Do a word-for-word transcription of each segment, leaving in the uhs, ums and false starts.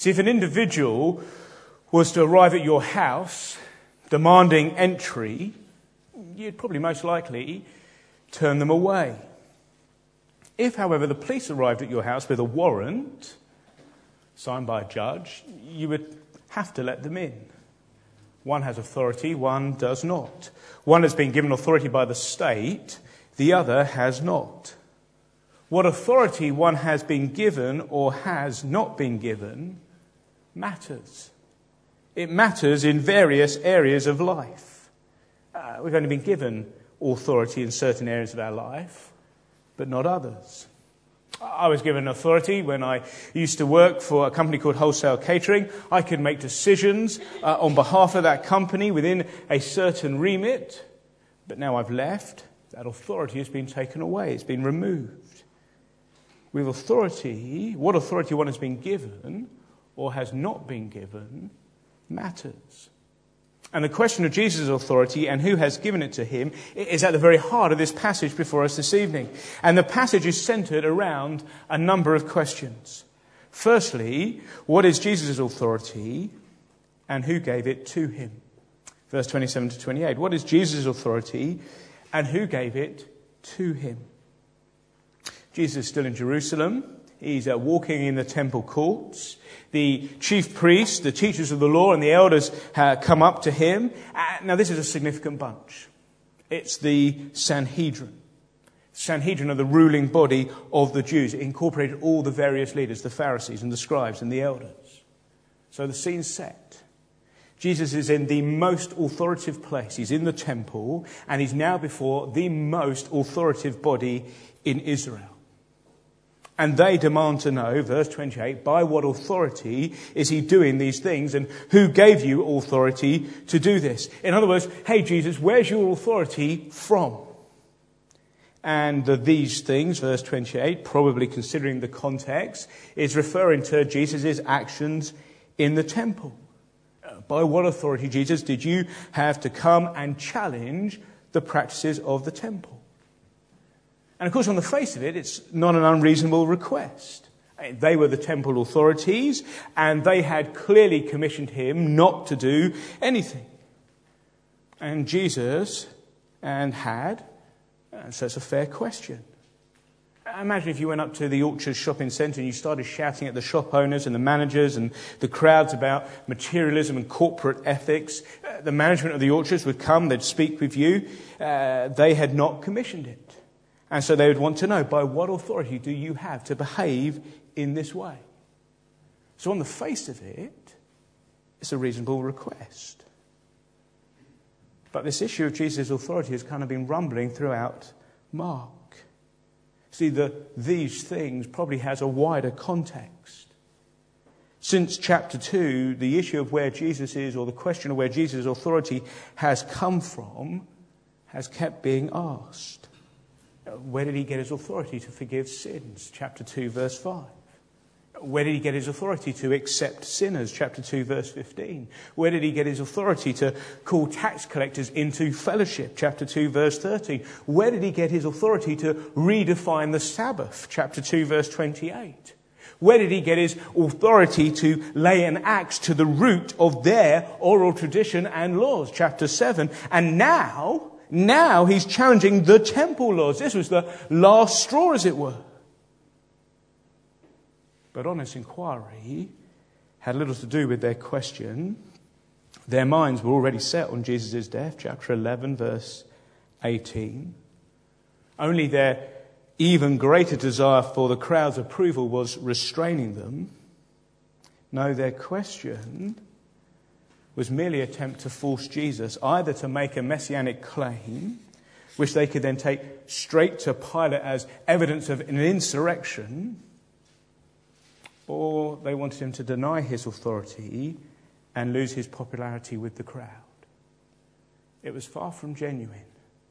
See, if an individual was to arrive at your house demanding entry, you'd probably most likely turn them away. If, however, the police arrived at your house with a warrant signed by a judge, you would have to let them in. One has authority, one does not. One has been given authority by the state, the other has not. What authority one has been given or has not been given matters. It matters in various areas of life. Uh, we've only been given authority in certain areas of our life, but not others. I was given authority when I used to work for a company called Wholesale Catering. I could make decisions uh, on behalf of that company within a certain remit, but now I've left. That authority has been taken away. It's been removed. With authority, what authority one has been given or has not been given matters. And the question of Jesus' authority and who has given it to him is at the very heart of this passage before us this evening. And the passage is centered around a number of questions. Firstly, what is Jesus' authority and who gave it to him? Verse twenty-seven to twenty-eight. What is Jesus' authority and who gave it to him? Jesus is still in Jerusalem. He's uh, walking in the temple courts. The chief priests, the teachers of the law, and the elders uh, come up to him. Uh, now, this is a significant bunch. It's the Sanhedrin. Sanhedrin are the ruling body of the Jews. It incorporated all the various leaders, the Pharisees and the scribes and the elders. So the scene's set. Jesus is in the most authoritative place. He's in the temple, and he's now before the most authoritative body in Israel. And they demand to know, verse twenty-eight, by what authority is he doing these things and who gave you authority to do this? In other words, hey Jesus, where's your authority from? And the these things, verse twenty-eight, probably considering the context, is referring to Jesus' actions in the temple. By what authority, Jesus, did you have to come and challenge the practices of the temple? And of course, on the face of it, it's not an unreasonable request. They were the temple authorities, and they had clearly commissioned him not to do anything. And Jesus and had, and so it's a fair question. Imagine if you went up to the Orchard shopping centre and you started shouting at the shop owners and the managers and the crowds about materialism and corporate ethics. Uh, the management of the Orchards would come, they'd speak with you. Uh, they had not commissioned it. And so they would want to know, by what authority do you have to behave in this way? So on the face of it, it's a reasonable request. But this issue of Jesus' authority has kind of been rumbling throughout Mark. See, the these things probably has a wider context. Since chapter two, the issue of where Jesus is, or the question of where Jesus' authority has come from, has kept being asked. Where did he get his authority to forgive sins? Chapter two, verse five. Where did he get his authority to accept sinners? Chapter two, verse fifteen. Where did he get his authority to call tax collectors into fellowship? Chapter two, verse thirteen. Where did he get his authority to redefine the Sabbath? Chapter two, verse twenty-eight. Where did he get his authority to lay an axe to the root of their oral tradition and laws? Chapter seven. And now... Now he's challenging the temple laws. This was the last straw, as it were. But honest inquiry had little to do with their question. Their minds were already set on Jesus' death. Chapter eleven, verse eighteen. Only their even greater desire for the crowd's approval was restraining them. No, their question was merely an attempt to force Jesus either to make a messianic claim, which they could then take straight to Pilate as evidence of an insurrection, or they wanted him to deny his authority and lose his popularity with the crowd. It was far from genuine.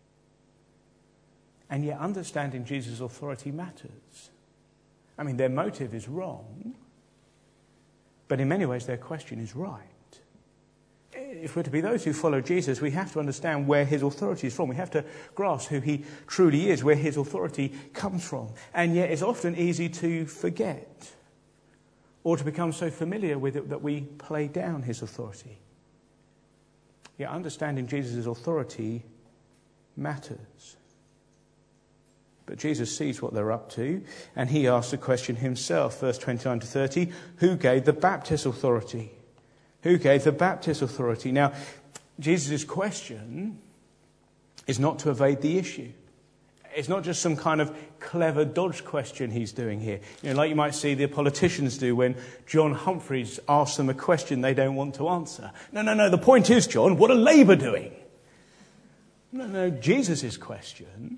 And yet understanding Jesus' authority matters. I mean, their motive is wrong, but in many ways their question is right. If we're to be those who follow Jesus, we have to understand where his authority is from. We have to grasp who he truly is, where his authority comes from. And yet it's often easy to forget or to become so familiar with it that we play down his authority. Yet understanding Jesus' authority matters. But Jesus sees what they're up to, and he asks the question himself, verse twenty-nine to thirty, who gave the Baptist authority? Who gave the Baptist authority? Now, Jesus' question is not to evade the issue. It's not just some kind of clever dodge question he's doing here. You know, like you might see the politicians do when John Humphreys asks them a question they don't want to answer. No, no, no, the point is, John, what are Labour doing? No, no, Jesus' question,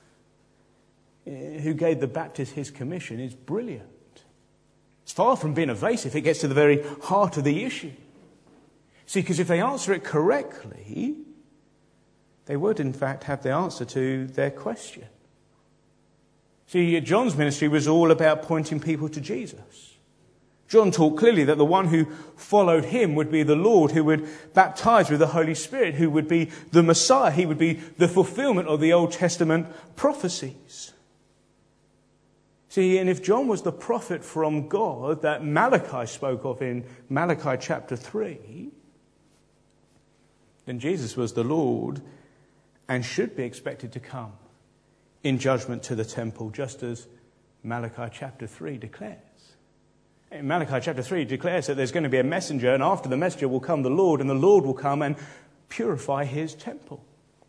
who gave the Baptist his commission, is brilliant. It's far from being evasive. It gets to the very heart of the issue. See, because if they answer it correctly, they would, in fact, have the answer to their question. See, John's ministry was all about pointing people to Jesus. John taught clearly that the one who followed him would be the Lord, who would baptize with the Holy Spirit, who would be the Messiah. He would be the fulfillment of the Old Testament prophecies. See, and if John was the prophet from God that Malachi spoke of in Malachi chapter three, then Jesus was the Lord and should be expected to come in judgment to the temple, just as Malachi chapter three declares. In Malachi chapter three declares that there's going to be a messenger, and after the messenger will come the Lord, and the Lord will come and purify his temple.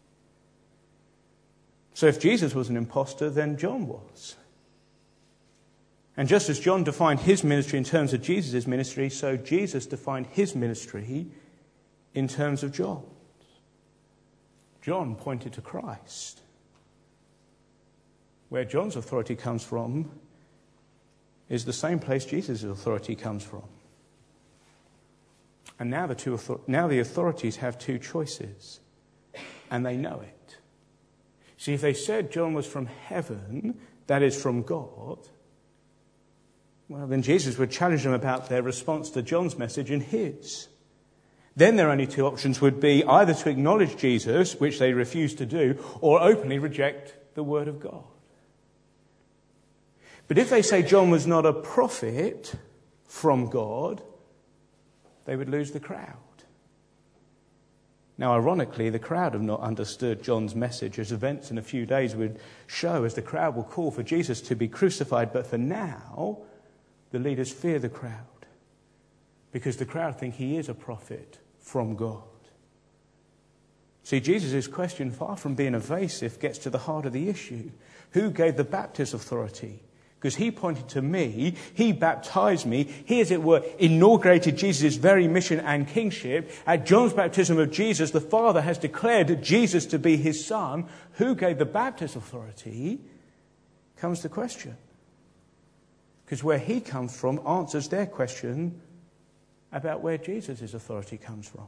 So if Jesus was an imposter, then John was. And just as John defined his ministry in terms of Jesus' ministry, so Jesus defined his ministry in terms of John's. John pointed to Christ. Where John's authority comes from is the same place Jesus' authority comes from. And now the two now the authorities have two choices, and they know it. See, if they said John was from heaven, that is from God, well, then Jesus would challenge them about their response to John's message and his. Then their only two options would be either to acknowledge Jesus, which they refuse to do, or openly reject the word of God. But if they say John was not a prophet from God, they would lose the crowd. Now, ironically, the crowd have not understood John's message, as events in a few days would show, as the crowd will call for Jesus to be crucified. But for now, the leaders fear the crowd, because the crowd think he is a prophet from God. See, Jesus' question, far from being evasive, gets to the heart of the issue. Who gave the Baptist authority? Because he pointed to me, he baptized me, he, as it were, inaugurated Jesus' very mission and kingship. At John's baptism of Jesus, the Father has declared Jesus to be his Son. Who gave the Baptist authority? Comes the question. Because where he comes from answers their question about where Jesus' authority comes from.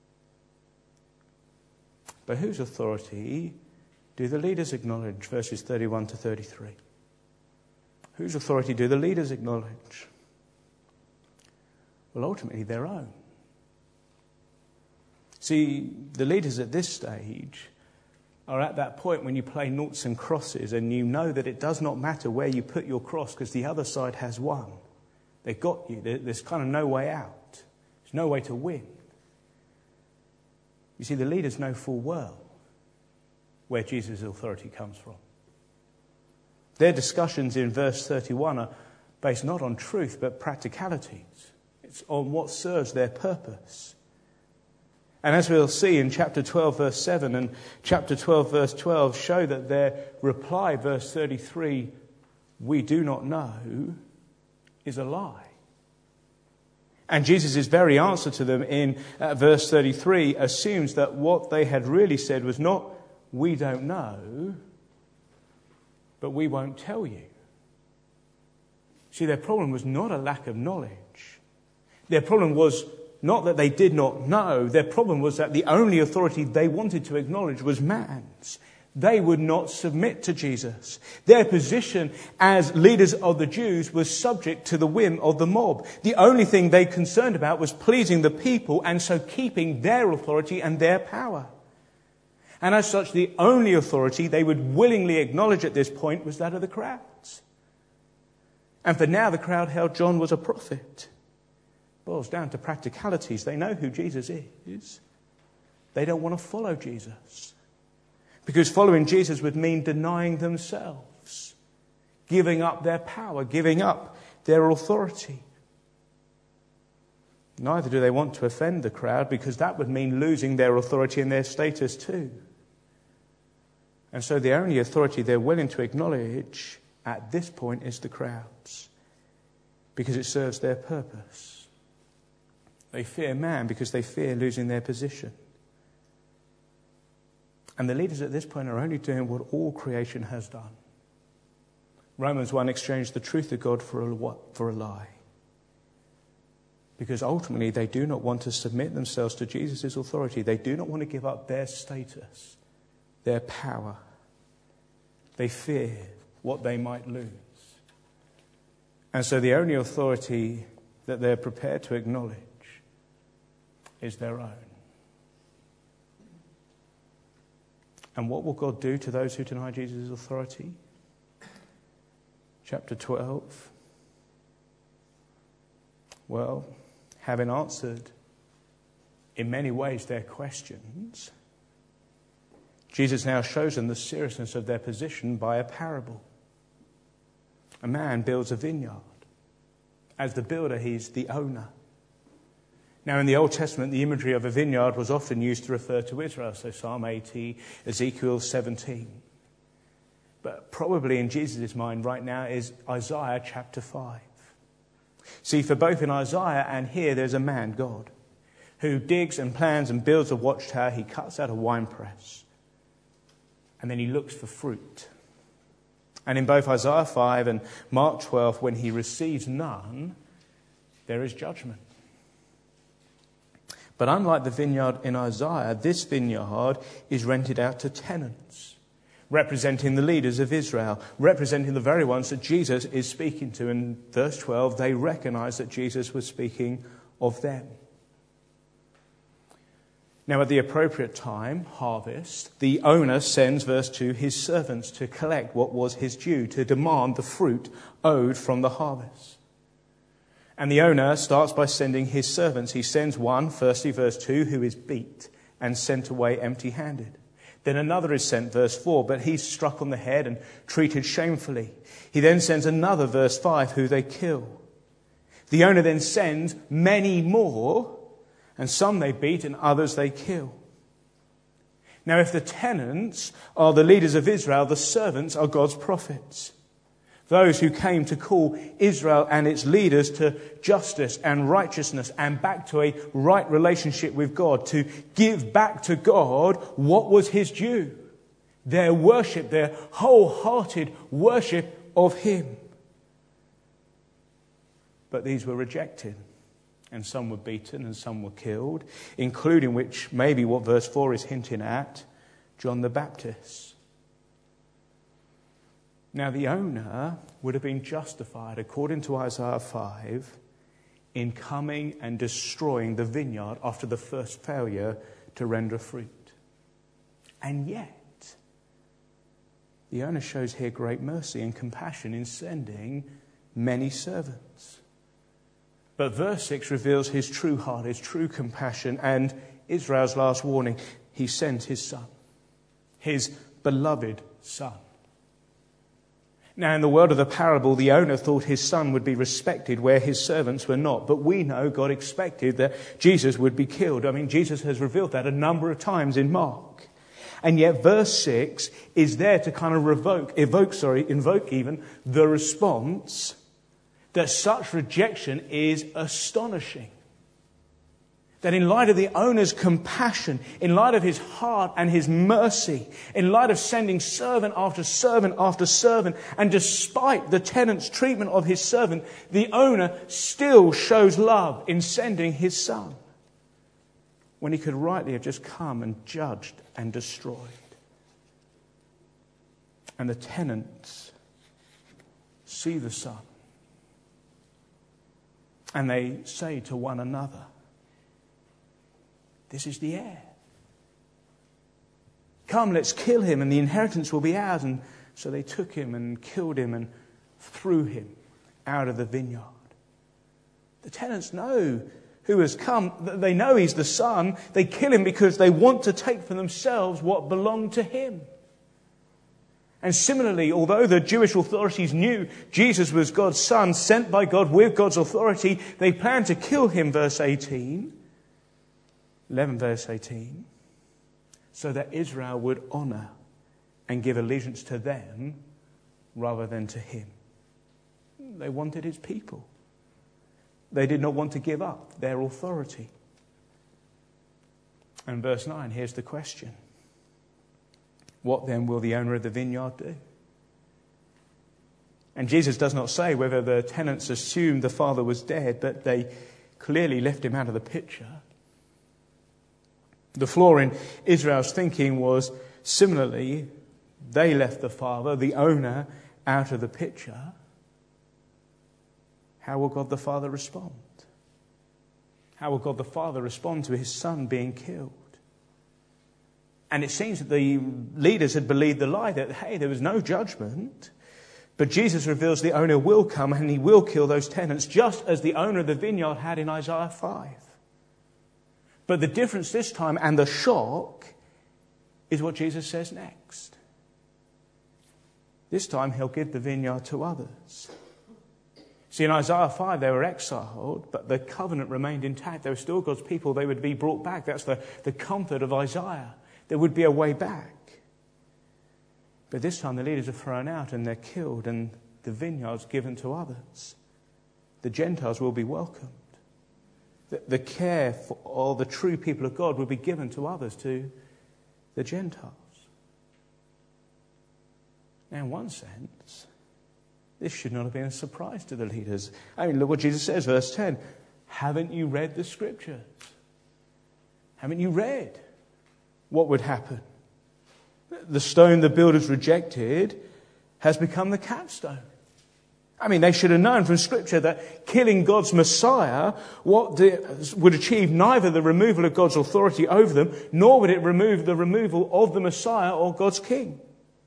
But whose authority do the leaders acknowledge? Verses thirty-one to thirty-three. Whose authority do the leaders acknowledge? Well, ultimately their own. See, the leaders at this stage are at that point when you play noughts and crosses and you know that it does not matter where you put your cross because the other side has won. They've got you. There's kind of no way out. There's no way to win. You see, the leaders know full well where Jesus' authority comes from. Their discussions in verse thirty-one are based not on truth but practicalities. It's on what serves their purpose. And as we'll see in chapter twelve, verse seven and chapter twelve, verse twelve, show that their reply, verse thirty-three, we do not know, is a lie. And Jesus' very answer to them in uh, verse thirty-three assumes that what they had really said was not, we don't know, but we won't tell you. See, their problem was not a lack of knowledge. Their problem was not that they did not know. Their problem was that the only authority they wanted to acknowledge was man's. They would not submit to Jesus. Their position as leaders of the Jews was subject to the whim of the mob. The only thing they concerned about was pleasing the people and so keeping their authority and their power. And as such, the only authority they would willingly acknowledge at this point was that of the crowds. And for now, the crowd held John was a prophet. Boils down to practicalities. They know who Jesus is. They don't want to follow Jesus. Because following Jesus would mean denying themselves, giving up their power, giving up their authority. Neither do they want to offend the crowd, because that would mean losing their authority and their status too. And so the only authority they're willing to acknowledge at this point is the crowd's, because it serves their purpose. They fear man because they fear losing their position. And the leaders at this point are only doing what all creation has done. Romans one exchanged the truth of God for a, for a lie. Because ultimately they do not want to submit themselves to Jesus' authority. They do not want to give up their status, their power. They fear what they might lose. And so the only authority that they're prepared to acknowledge is their own. And what will God do to those who deny Jesus' authority? Chapter twelve. Well, having answered in many ways their questions, Jesus now shows them the seriousness of their position by a parable. A man builds a vineyard. As the builder, he's the owner. Now, in the Old Testament, the imagery of a vineyard was often used to refer to Israel, so Psalm eighty, Ezekiel seventeen. But probably in Jesus' mind right now is Isaiah chapter five. See, for both in Isaiah and here, there's a man, God, who digs and plans and builds a watchtower. He cuts out a winepress. And then he looks for fruit. And in both Isaiah five and Mark twelve, when he receives none, there is judgment. But unlike the vineyard in Isaiah, this vineyard is rented out to tenants, representing the leaders of Israel, representing the very ones that Jesus is speaking to. In verse twelve, they recognize that Jesus was speaking of them. Now, at the appropriate time, harvest, the owner sends, verse two, his servants to collect what was his due, to demand the fruit owed from the harvest. And the owner starts by sending his servants. He sends one, firstly, verse two, who is beat and sent away empty-handed. Then another is sent, verse four, but he's struck on the head and treated shamefully. He then sends another, verse five, who they kill. The owner then sends many more, and some they beat and others they kill. Now, if the tenants are the leaders of Israel, the servants are God's prophets. Those who came to call Israel and its leaders to justice and righteousness and back to a right relationship with God, to give back to God what was his due. Their worship, their wholehearted worship of him. But these were rejected. And some were beaten and some were killed, including, which may be what verse four is hinting at, John the Baptist. Now, the owner would have been justified, according to Isaiah five, in coming and destroying the vineyard after the first failure to render fruit. And yet, the owner shows here great mercy and compassion in sending many servants. But verse six reveals his true heart, his true compassion, and Israel's last warning. He sent his son, his beloved son. Now, in the world of the parable, the owner thought his son would be respected where his servants were not. But we know God expected that Jesus would be killed. I mean, Jesus has revealed that a number of times in Mark. And yet verse six is there to kind of revoke, evoke, sorry, invoke even the response that such rejection is astonishing. That in light of the owner's compassion, in light of his heart and his mercy, in light of sending servant after servant after servant, and despite the tenant's treatment of his servant, the owner still shows love in sending his son, when he could rightly have just come and judged and destroyed. And the tenants see the son, and they say to one another, "This is the heir. Come, let's kill him and the inheritance will be ours." And so they took him and killed him and threw him out of the vineyard. The tenants know who has come. They know he's the son. They kill him because they want to take for themselves what belonged to him. And similarly, although the Jewish authorities knew Jesus was God's son, sent by God with God's authority, they planned to kill him, verse eighteen. eleven verse eighteen. So that Israel would honour and give allegiance to them rather than to him. They wanted his people. They did not want to give up their authority. And verse nine, here's the question. What then will the owner of the vineyard do? And Jesus does not say whether the tenants assumed the father was dead, but they clearly left him out of the picture. The flaw in Israel's thinking was similarly, they left the father, the owner, out of the picture. How will God the Father respond? How will God the Father respond to his son being killed? And it seems that the leaders had believed the lie that, hey, there was no judgment. But Jesus reveals the owner will come and he will kill those tenants, just as the owner of the vineyard had in Isaiah five. But the difference this time, and the shock, is what Jesus says next. This time he'll give the vineyard to others. See, in Isaiah five, they were exiled, but the covenant remained intact. They were still God's people. They would be brought back. That's the, the comfort of Isaiah. There would be a way back. But this time the leaders are thrown out and they're killed and the vineyard's given to others. The Gentiles will be welcomed. The, the care for all the true people of God will be given to others, to the Gentiles. Now, in one sense, this should not have been a surprise to the leaders. I mean, look what Jesus says, verse ten. Haven't you read the scriptures? Haven't you read what would happen? The stone the builders rejected has become the capstone. I mean, they should have known from Scripture that killing God's Messiah what the, would achieve neither the removal of God's authority over them, nor would it remove the removal of the Messiah or God's King.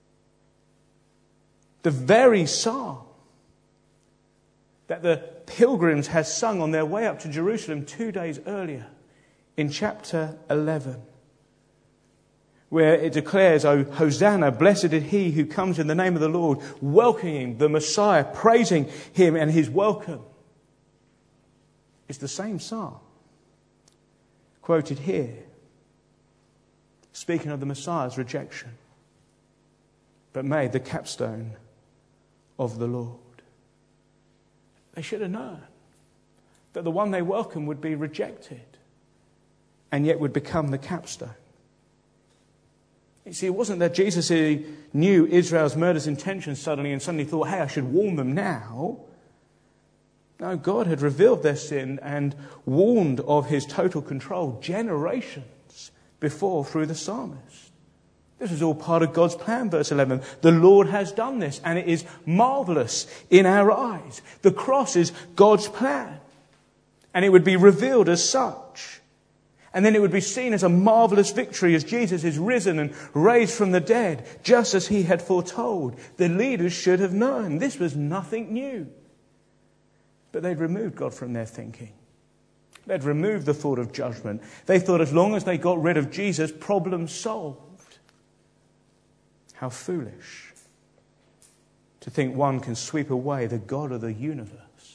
The very psalm that the pilgrims had sung on their way up to Jerusalem two days earlier in chapter eleven, where it declares, "O Hosanna, blessed is he who comes in the name of the Lord," welcoming the Messiah, praising him and his welcome. It's the same psalm quoted here, speaking of the Messiah's rejection, but made the capstone of the Lord. They should have known that the one they welcomed would be rejected and yet would become the capstone. You see, it wasn't that Jesus knew Israel's murderous intentions suddenly and suddenly thought, hey, I should warn them now. No, God had revealed their sin and warned of his total control generations before through the psalmist. This is all part of God's plan, verse eleven. The Lord has done this, and it is marvelous in our eyes. The cross is God's plan, and it would be revealed as such. And then it would be seen as a marvelous victory as Jesus is risen and raised from the dead, just as he had foretold. The leaders should have known. This was nothing new. But they'd removed God from their thinking. They'd removed the thought of judgment. They thought as long as they got rid of Jesus, problem solved. How foolish to think one can sweep away the God of the universe.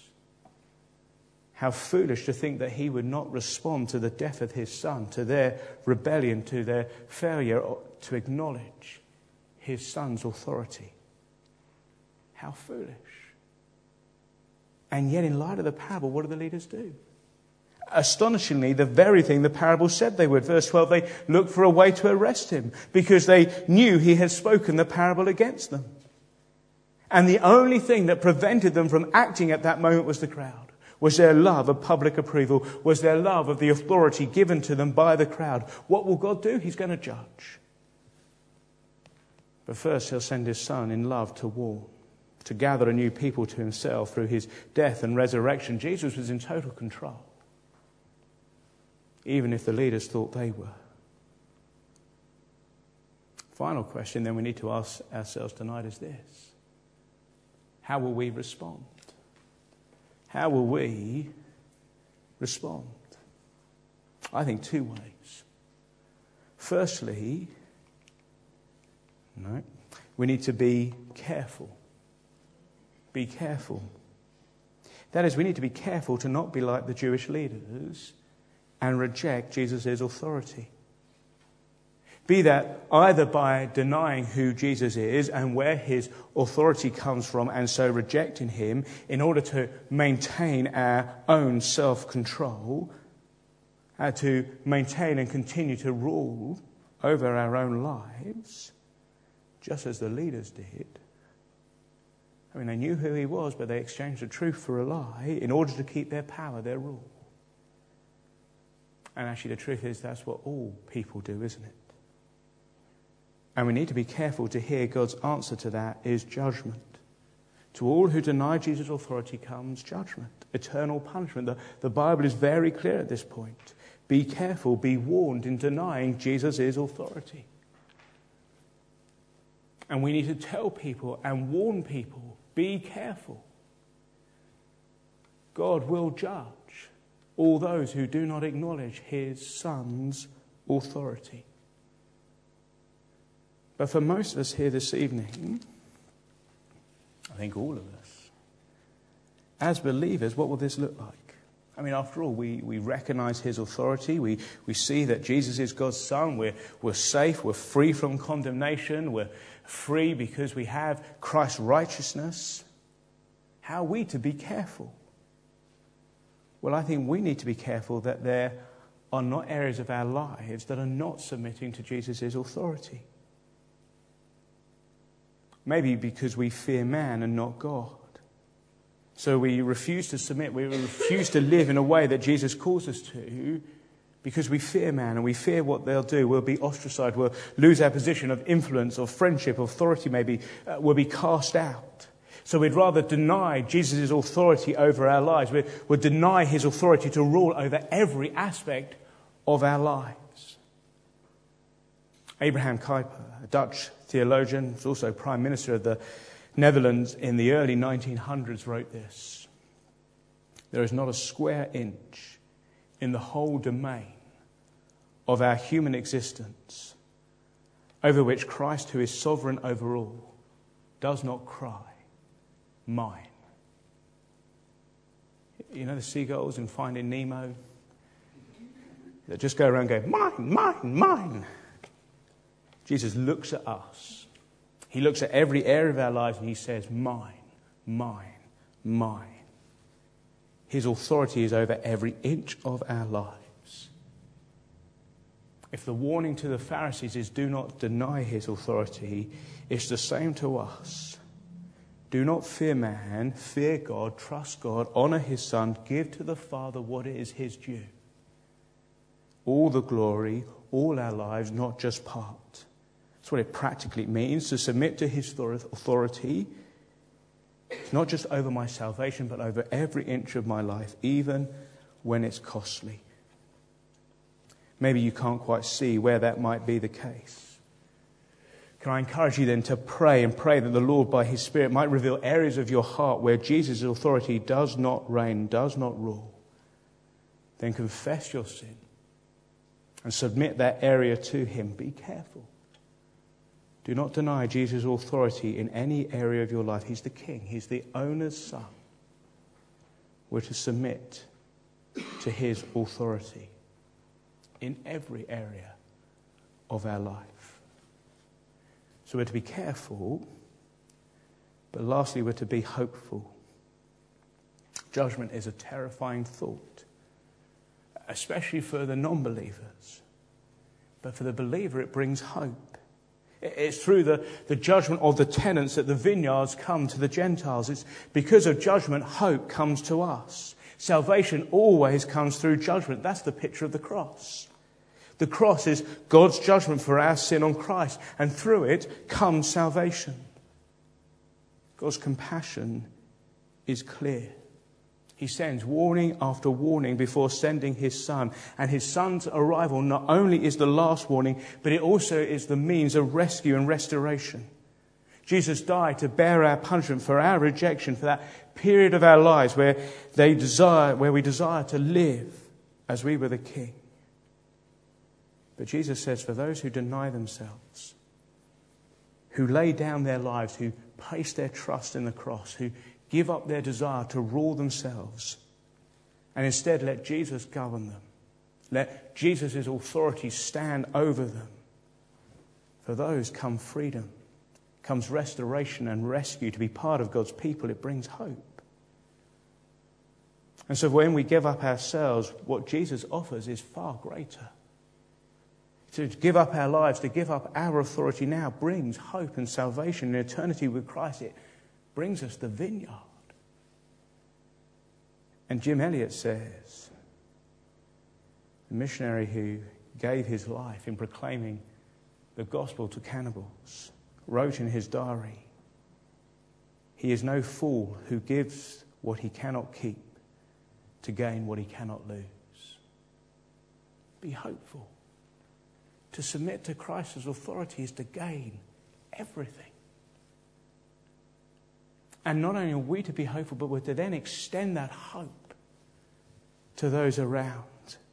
How foolish to think that he would not respond to the death of his son, to their rebellion, to their failure to acknowledge his son's authority. How foolish. And yet, in light of the parable, what do the leaders do? Astonishingly, the very thing the parable said they would. Verse twelve, they looked for a way to arrest him because they knew he had spoken the parable against them. And the only thing that prevented them from acting at that moment was the crowd. Was their love of public approval, was their love of the authority given to them by the crowd. What will God do? He's going to judge. But first he'll send his son in love to warn, to gather a new people to himself through his death and resurrection. Jesus was in total control, even if the leaders thought they were. Final question then we need to ask ourselves tonight is this: how will we respond? how will we respond? I think two ways. Firstly, no, we need to be careful. Be careful. That is, we need to be careful to not be like the Jewish leaders and reject Jesus' authority. Be that either by denying who Jesus is and where his authority comes from, and so rejecting him in order to maintain our own self-control, uh, to maintain and continue to rule over our own lives, just as the leaders did. I mean, they knew who he was, but they exchanged the truth for a lie in order to keep their power, their rule. And actually the truth is that's what all people do, isn't it? And we need to be careful to hear God's answer to that is judgment. To all who deny Jesus' authority comes judgment, eternal punishment. The, the Bible is very clear at this point. Be careful, be warned in denying Jesus' authority. And we need to tell people and warn people, be careful. God will judge all those who do not acknowledge his Son's authority. But for most of us here this evening, I think all of us, as believers, what will this look like? I mean, after all, we, we recognize his authority. We, we see that Jesus is God's Son. We're, we're safe. We're free from condemnation. We're free because we have Christ's righteousness. How are we to be careful? Well, I think we need to be careful that there are not areas of our lives that are not submitting to Jesus' authority. Maybe because we fear man and not God. So we refuse to submit, we refuse to live in a way that Jesus calls us to because we fear man and we fear what they'll do. We'll be ostracized, we'll lose our position of influence, of friendship, authority maybe, uh, we'll be cast out. So we'd rather deny Jesus' authority over our lives. We would deny his authority to rule over every aspect of our lives. Abraham Kuyper, a Dutch theologian, was also Prime Minister of the Netherlands in the early nineteen hundreds, wrote this: there is not a square inch in the whole domain of our human existence over which Christ, who is sovereign over all, does not cry, mine. You know the seagulls in Finding Nemo that just go around going, mine, mine, mine. Jesus looks at us. He looks at every area of our lives and he says, mine, mine, mine. His authority is over every inch of our lives. If the warning to the Pharisees is do not deny his authority, it's the same to us. Do not fear man, fear God, trust God, honour his Son, give to the Father what is his due. All the glory, all our lives, not just part. That's what it practically means, to submit to his authority. It's not just over my salvation, but over every inch of my life, even when it's costly. Maybe you can't quite see where that might be the case. Can I encourage you then to pray and pray that the Lord, by his Spirit, might reveal areas of your heart where Jesus' authority does not reign, does not rule. Then confess your sin and submit that area to him. Be careful. Do not deny Jesus' authority in any area of your life. He's the King. He's the owner's Son. We're to submit to his authority in every area of our life. So we're to be careful, but lastly, we're to be hopeful. Judgment is a terrifying thought, especially for the non-believers. But for the believer, it brings hope. It's through the, the judgment of the tenants that the vineyards come to the Gentiles. It's because of judgment, hope comes to us. Salvation always comes through judgment. That's the picture of the cross. The cross is God's judgment for our sin on Christ, and through it comes salvation. God's compassion is clear. He sends warning after warning before sending his Son. And his Son's arrival not only is the last warning, but it also is the means of rescue and restoration. Jesus died to bear our punishment for our rejection, for that period of our lives where they desire, where we desire to live as we were the King. But Jesus says, for those who deny themselves, who lay down their lives, who place their trust in the cross, who give up their desire to rule themselves, and instead let Jesus govern them, let Jesus' authority stand over them, for those come freedom, comes restoration and rescue. To be part of God's people, it brings hope. And so when we give up ourselves, what Jesus offers is far greater. To give up our lives, to give up our authority now brings hope and salvation in eternity with Christ. It brings us the vineyard. And Jim Elliot says, the missionary who gave his life in proclaiming the gospel to cannibals, wrote in his diary, he is no fool who gives what he cannot keep to gain what he cannot lose. Be hopeful. To submit to Christ's authority is to gain everything. And not only are we to be hopeful, but we're to then extend that hope to those around.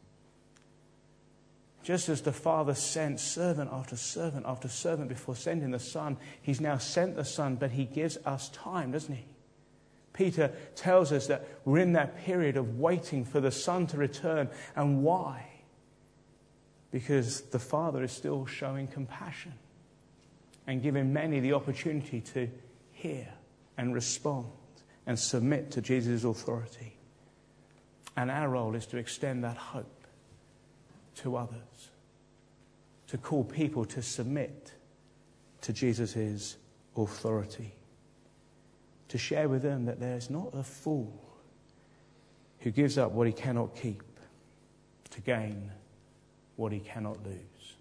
Just as the Father sent servant after servant after servant before sending the Son, He's now sent the Son, but He gives us time, doesn't He? Peter tells us that we're in that period of waiting for the Son to return. And why? Because the Father is still showing compassion and giving many the opportunity to hear and respond and submit to Jesus' authority. And our role is to extend that hope to others, to call people to submit to Jesus' authority, to share with them that there is not a fool who gives up what he cannot keep to gain what he cannot lose.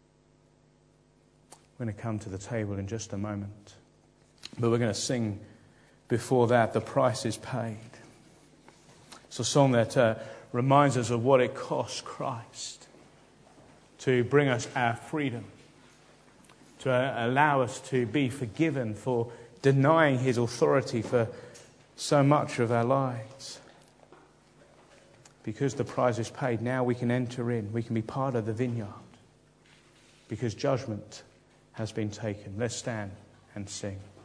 We're going to come to the table in just a moment, but we're going to sing before that, The Price is Paid. It's a song that uh, reminds us of what it cost Christ to bring us our freedom, to uh, allow us to be forgiven for denying His authority for so much of our lives. Because the price is paid, now we can enter in. We can be part of the vineyard. Because judgment has been taken. Let's stand and sing.